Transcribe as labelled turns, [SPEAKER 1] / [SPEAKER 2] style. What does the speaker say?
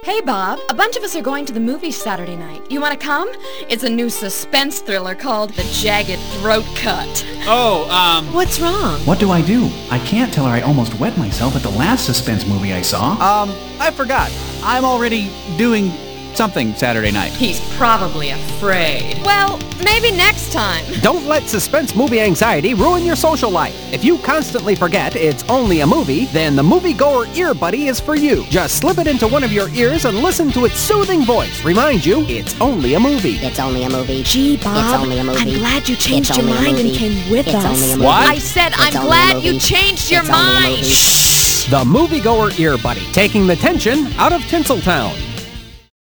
[SPEAKER 1] Hey, Bob. A bunch of us are going to the movies Saturday night. You want to come? It's a new suspense thriller called The Jagged Throat Cut.
[SPEAKER 2] What's wrong?
[SPEAKER 3] What do? I can't tell her I almost wet myself at the last suspense movie I saw.
[SPEAKER 4] I forgot. I'm already doing something Saturday night.
[SPEAKER 2] He's probably afraid.
[SPEAKER 1] Well, maybe next time.
[SPEAKER 5] Don't let suspense movie anxiety ruin your social life. If you constantly forget it's only a movie, then the Moviegoer Ear Buddy is for you. Just slip it into one of your ears and listen to its soothing voice. Remind you, it's only a movie.
[SPEAKER 6] It's only a movie.
[SPEAKER 1] Gee, Bob,
[SPEAKER 6] It's only a movie.
[SPEAKER 1] I'm glad you changed
[SPEAKER 6] It's
[SPEAKER 1] your
[SPEAKER 6] only a
[SPEAKER 1] mind and
[SPEAKER 6] movie.
[SPEAKER 1] came with
[SPEAKER 6] It's
[SPEAKER 1] us.
[SPEAKER 6] only a movie.
[SPEAKER 4] What?
[SPEAKER 1] I said
[SPEAKER 6] It's
[SPEAKER 1] I'm
[SPEAKER 6] only a
[SPEAKER 1] glad
[SPEAKER 6] movie.
[SPEAKER 1] you changed your
[SPEAKER 6] It's only a
[SPEAKER 1] mind.
[SPEAKER 6] movie.
[SPEAKER 5] The Moviegoer Ear Buddy, taking the tension out of Tinseltown.